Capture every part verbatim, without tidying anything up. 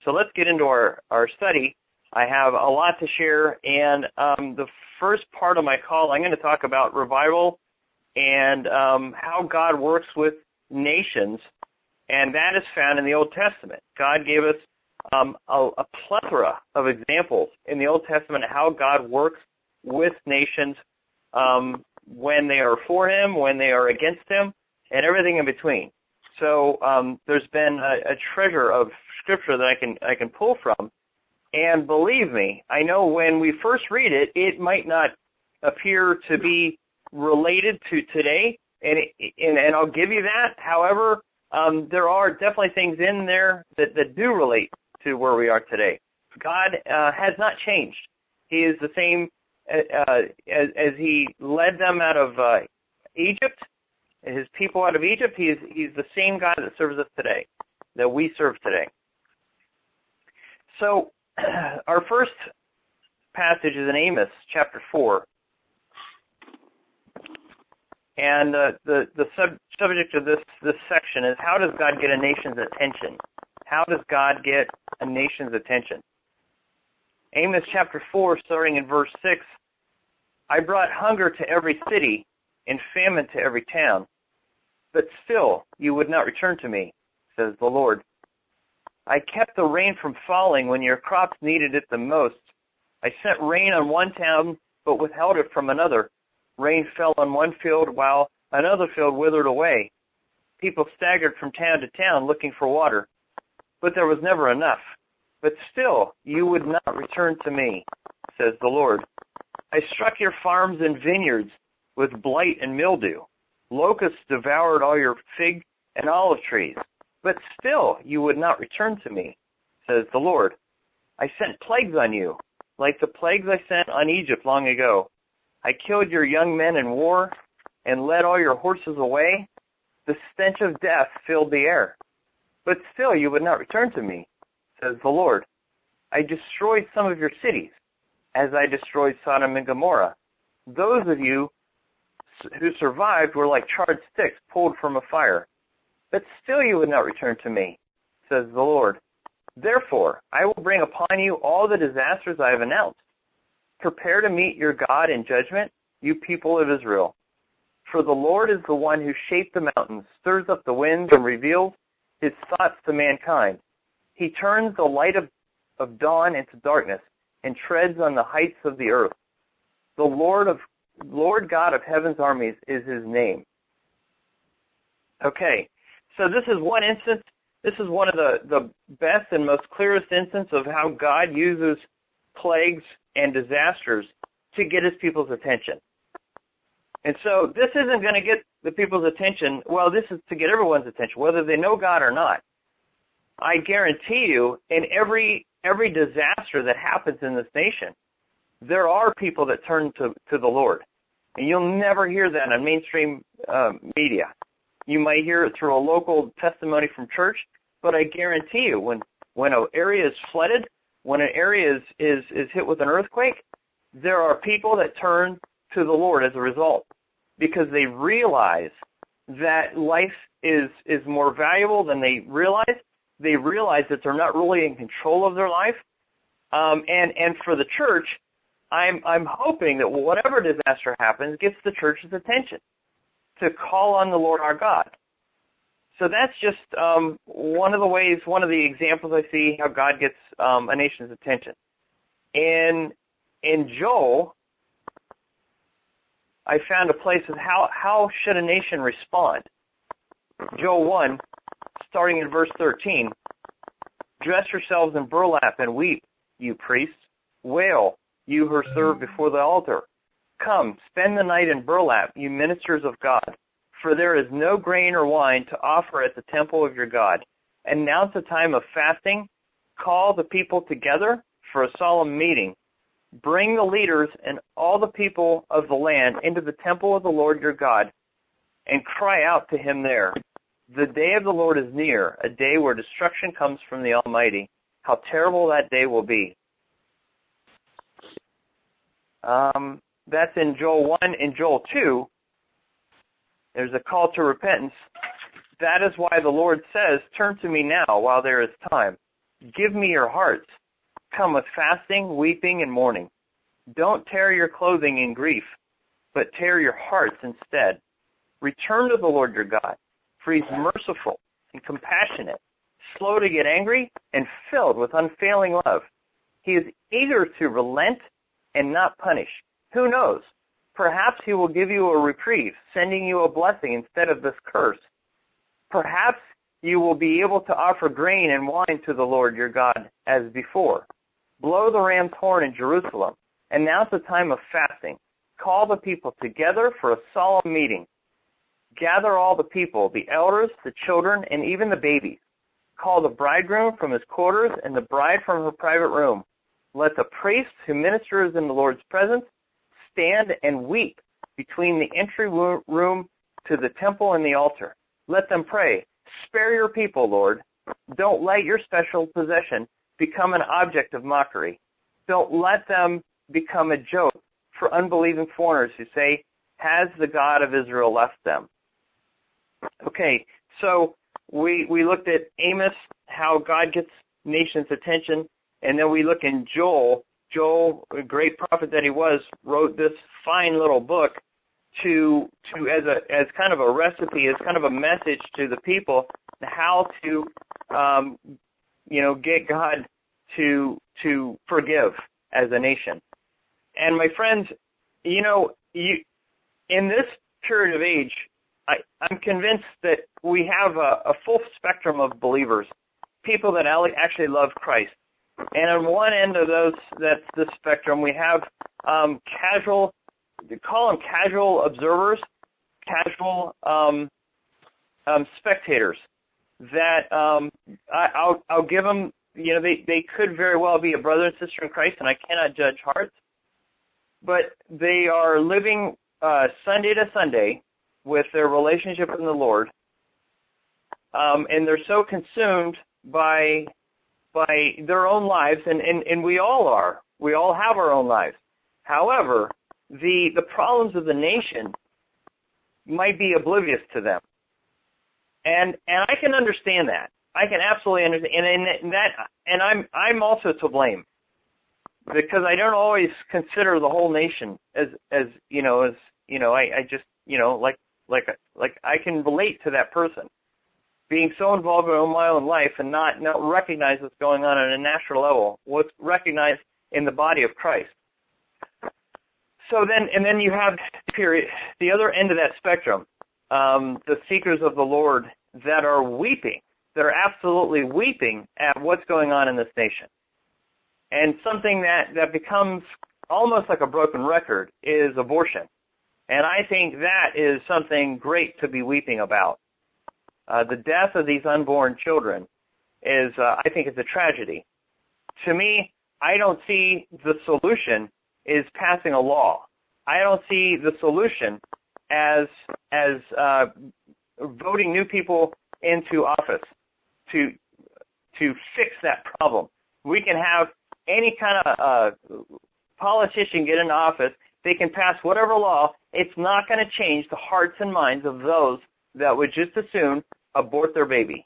So let's get into our, our study. I have a lot to share, and um, the first part of my call, I'm going to talk about revival and um, how God works with nations, and that is found in the Old Testament. God gave us um, a, a plethora of examples in the Old Testament of how God works with nations um, when they are for Him, when they are against Him, and everything in between. So um, there's been a, a treasure of Scripture that I can I can pull from, and believe me, I know when we first read it, it might not appear to be related to today, and it, and, and I'll give you that. However, um, there are definitely things in there that, that do relate to where we are today. God uh, has not changed. He is the same uh, as, as He led them out of uh, Egypt, His people out of Egypt. He is, he's the same God that serves us today, that we serve today. So our first passage is in Amos chapter four. And uh, the, the sub- subject of this, this section is, how does God get a nation's attention? How does God get a nation's attention? Amos chapter four, starting in verse six, I brought hunger to every city and famine to every town, but still you would not return to me, says the Lord. I kept the rain from falling when your crops needed it the most. I sent rain on one town, but withheld it from another. Rain fell on one field while another field withered away. People staggered from town to town looking for water, but there was never enough. But still you would not return to me, says the Lord. I struck your farms and vineyards with blight and mildew. Locusts devoured all your fig and olive trees, but still you would not return to me, says the Lord. I sent plagues on you, like the plagues I sent on Egypt long ago. I killed your young men in war and led all your horses away. The stench of death filled the air. But still you would not return to me, says the Lord. I destroyed some of your cities, as I destroyed Sodom and Gomorrah. Those of you who survived were like charred sticks pulled from a fire. But still you would not return to me, says the Lord. Therefore I will bring upon you all the disasters I have announced. Prepare to meet your God in judgment, you people of Israel. For the Lord is the one who shaped the mountains, stirs up the winds, and reveals His thoughts to mankind. He turns the light of, of dawn into darkness and treads on the heights of the earth. The Lord of Lord God of heaven's armies is His name. Okay, so this is one instance. This is one of the, the best and most clearest instances of how God uses plagues and disasters to get His people's attention. And so this isn't going to get the people's attention. Well, this is to get everyone's attention, whether they know God or not. I guarantee you, in every every disaster that happens in this nation, there are people that turn to, to the Lord. And you'll never hear that on mainstream uh, media. You might hear it through a local testimony from church, but I guarantee you, when, when an area is flooded, when an area is, is, is hit with an earthquake, there are people that turn to the Lord as a result, because they realize that life is, is more valuable than they realize. They realize that they're not really in control of their life. Um, and, and for the church, I'm, I'm hoping that whatever disaster happens gets the church's attention to call on the Lord our God. So that's just um, one of the ways, one of the examples I see how God gets um, a nation's attention. In in Joel, I found a place of how, how should a nation respond. Joel one, starting in verse thirteen, dress yourselves in burlap and weep, you priests. Wail, you who serve before the altar. Come, spend the night in burlap, you ministers of God. For there is no grain or wine to offer at the temple of your God. Announce a time of fasting. Call the people together for a solemn meeting. Bring the leaders and all the people of the land into the temple of the Lord your God, and cry out to Him there. The day of the Lord is near, a day where destruction comes from the Almighty. How terrible that day will be. Um, that's in Joel one. In Joel two, there's a call to repentance. That is why the Lord says, turn to me now while there is time. Give me your hearts. Come with fasting, weeping, and mourning. Don't tear your clothing in grief, but tear your hearts instead. Return to the Lord your God, for he's merciful and compassionate, slow to get angry, and filled with unfailing love. He is eager to relent and not punish. Who knows? Perhaps he will give you a reprieve, sending you a blessing instead of this curse. Perhaps you will be able to offer grain and wine to the Lord your God as before. Blow the ram's horn in Jerusalem. Announce a time of fasting. Call the people together for a solemn meeting. Gather all the people, the elders, the children, and even the babies. Call the bridegroom from his quarters and the bride from her private room. Let the priest who ministers in the Lord's presence stand and weep between the entry room to the temple and the altar. Let them pray, spare your people, Lord. Don't let your special possession become an object of mockery. Don't let them become a joke for unbelieving foreigners who say, has the God of Israel left them? Okay, so we we looked at Amos, how God gets nations' attention, and then we look in Joel. Joel, a great prophet that he was, wrote this fine little book to to as a as kind of a recipe, as kind of a message to the people how to um, you know get God to to forgive as a nation. And my friends, you know, you in this period of age, I, I'm convinced that we have a, a full spectrum of believers, people that actually love Christ. And on one end of those, that's the spectrum, we have um, casual, they call them casual observers, casual um, um, spectators. That um, I, I'll, I'll give them, you know, they, they could very well be a brother and sister in Christ, and I cannot judge hearts. But they are living uh, Sunday to Sunday with their relationship with the Lord, um, and they're so consumed by by their own lives, and, and, and we all are. We all have our own lives. However, the the problems of the nation might be oblivious to them, and and I can understand that. I can absolutely understand, and, and that, and I'm I'm also to blame, because I don't always consider the whole nation as as you know as you know I, I just you know like like like I can relate to that person being so involved in my own life and not not recognize what's going on at a natural level, what's recognized in the body of Christ. So then, and then you have period the other end of that spectrum, um, the seekers of the Lord that are weeping, that are absolutely weeping at what's going on in this nation. And something that, that becomes almost like a broken record is abortion. And I think that is something great to be weeping about. Uh, the death of these unborn children is, uh, I think, it's a tragedy. To me, I don't see the solution is passing a law. I don't see the solution as as uh, voting new people into office to to fix that problem. We can have any kind of uh, politician get into office. They can pass whatever law. It's not going to change the hearts and minds of those that would just as soon abort their baby.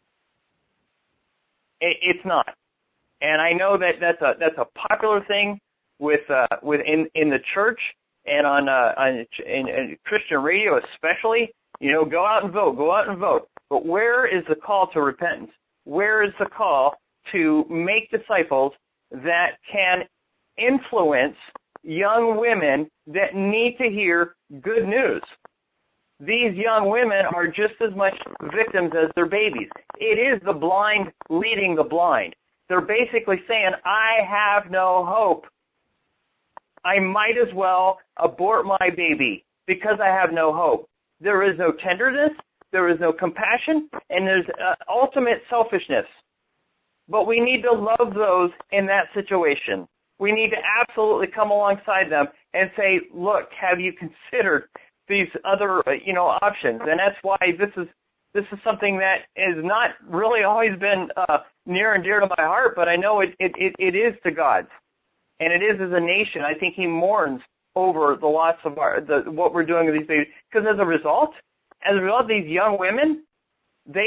It, it's not. And I know that that's a that's a popular thing with uh, with in, in the church and on uh, on in, in Christian radio especially. You know, go out and vote, go out and vote. But where is the call to repentance? Where is the call to make disciples that can influence young women that need to hear good news? These young women are just as much victims as their babies. It is the blind leading the blind. They're basically saying, I have no hope. I might as well abort my baby because I have no hope. There is no tenderness, there is no compassion, and there's uh, ultimate selfishness. But we need to love those in that situation. We need to absolutely come alongside them and say, look, have you considered these other, you know, options? And that's why this is this is something that has not really always been uh, near and dear to my heart, but I know it, it, it, it is to God's. And it is as a nation. I think he mourns over the loss of our, the, what we're doing with these babies. Because as a result, as a result, these young women, they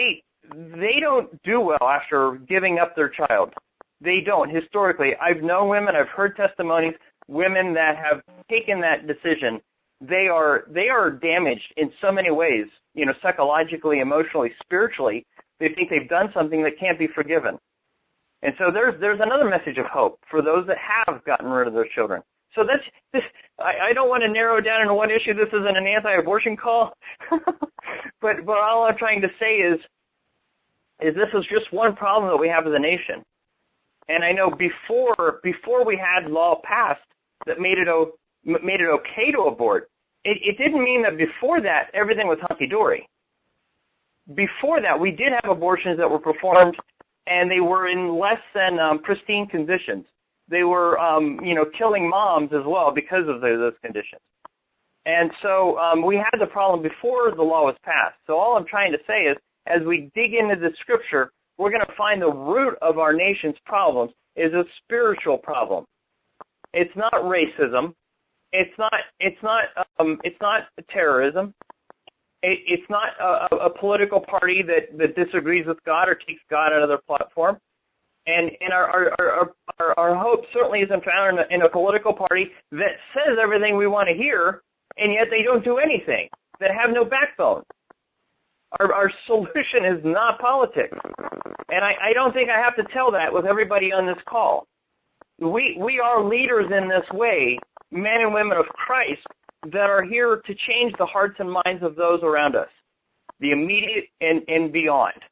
they don't do well after giving up their child. They don't. Historically, I've known women, I've heard testimonies, women that have taken that decision. They are they are damaged in so many ways, you know, psychologically, emotionally, spiritually. They think they've done something that can't be forgiven. And so there's there's another message of hope for those that have gotten rid of their children. So that's this. I, I don't want to narrow it down into one issue. This isn't an anti-abortion call, but but all I'm trying to say is is this is just one problem that we have as a nation. And I know before before we had law passed that made it o, made it okay to abort, it, it didn't mean that before that everything was hunky-dory. Before that, we did have abortions that were performed, and they were in less than um, pristine conditions. They were, um, you know, killing moms as well because of the, those conditions. And so um, we had the problem before the law was passed. So all I'm trying to say is, as we dig into the Scripture, we're going to find the root of our nation's problems is a spiritual problem. It's not racism. It's not. It's not. Um, it's not terrorism. It, it's not a, a political party that, that disagrees with God or takes God out of their platform. And, and our, our, our, our, our hope certainly isn't found in a, in a political party that says everything we want to hear, and yet they don't do anything, that have no backbone. Our, our solution is not politics. And I, I don't think I have to tell that with everybody on this call. We, we are leaders in this way, men and women of Christ, that are here to change the hearts and minds of those around us, the immediate and, and beyond.